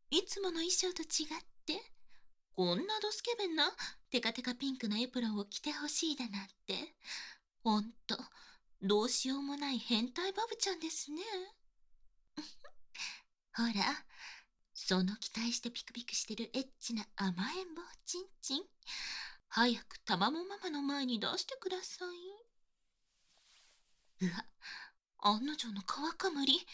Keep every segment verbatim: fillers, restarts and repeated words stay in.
いつもの衣装と違って、こんなドスケベンなテカテカピンクのエプロンを着てほしいだなんて、ほんと、どうしようもない変態バブちゃんですね。ほら、その期待してピクピクしてるエッチな甘えん坊ちんちん。早くたまもママの前に出してください。うわ、案の定の皮かむり。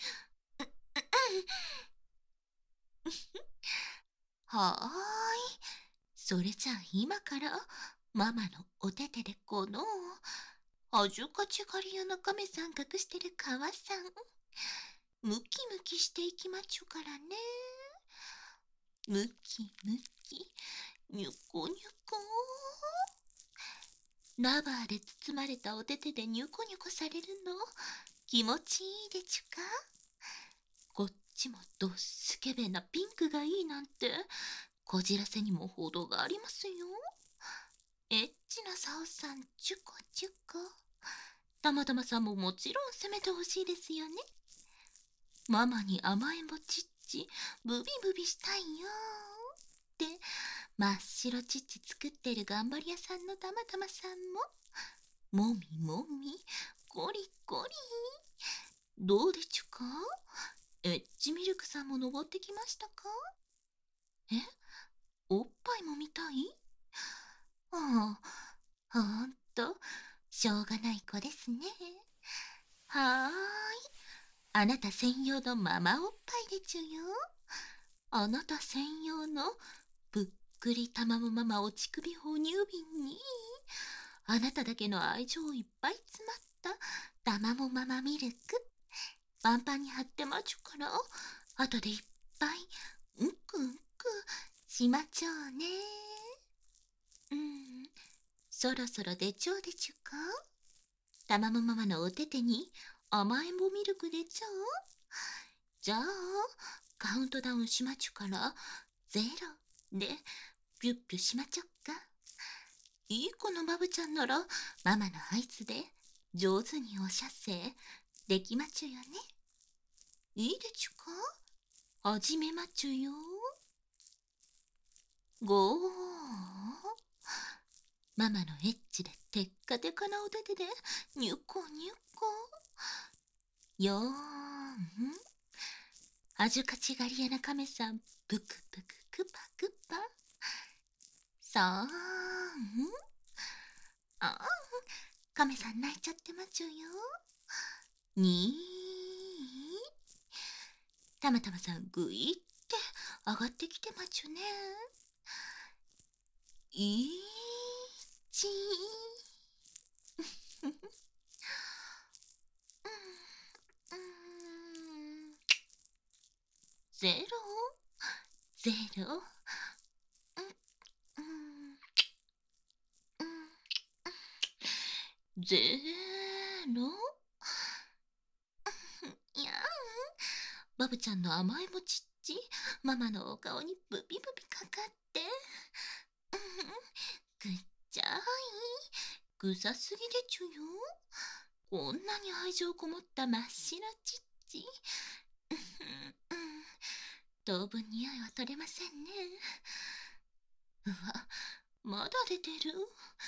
はーい。それじゃあ今からママのお手手でこのはじゅかちがり屋な亀さん隠してる皮さんムキムキしていきまちゅからね。ムキムキニュコニュコラバーで包まれたお手手でニュコニュコされるの気持ちいいでちゅか。こっちもどっすけべなピンクがいいなんてこじらせにも程がありますよ。エッチなサオさんチュコチュコ。たまたまさんももちろん攻めてほしいですよね。ママに甘えんぼチッチブビブビしたいよって真っ白チッチ作ってる頑張り屋さんのたまたまさんももみもみゴリゴリ。どうでちゅか。エッチミルクさんも登ってきましたか。え、おっぱいも見たい。ああ、ほんとしょうがない子ですね。はーい、あなた専用のママおっぱいでちゅよ。あなた専用のぶっくりたまもママお乳首哺乳瓶にあなただけの愛情いっぱい詰まったたまもママミルクパンパンに貼ってまちゅから後でいっぱいうんくうんくしまちょうね。うん、そろそろ出ちょうでちゅか。たまもママのお手手に甘えんぼミルク出ちゃう。じゃあカウントダウンしまちゅからゼロでピュッピュしまちょっか。いい子のバブちゃんならママの合図で上手にお射精できまちゅよね。いいでちゅか。始めまちゅよ。ゴー。ママのエッチでテッカテカなお手手でニュコニュコ。よーん。はじゅかちがり屋な亀さんぷくぷくクパクパ。さーん。ああ、亀さん泣いちゃってまちゅよ。にー。たまたまさんぐいって上がってきてまちゅね。いちー。ゼロゼロ。ゼロ。いやーん。バブちゃんの甘えもちっちママのお顔にブビブビかかってぐっちゃい臭すぎでちゅよ。こんなに愛情こもった真っ白ちっち当分匂いは取れませんね。うわ、まだ出てる。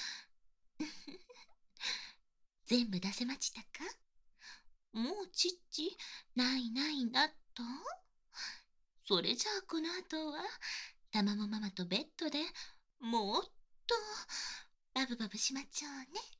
全部出せましたか。もうチッチないないなと。それじゃあこの後はたまもママとベッドでもっとバブバブしまちょうね。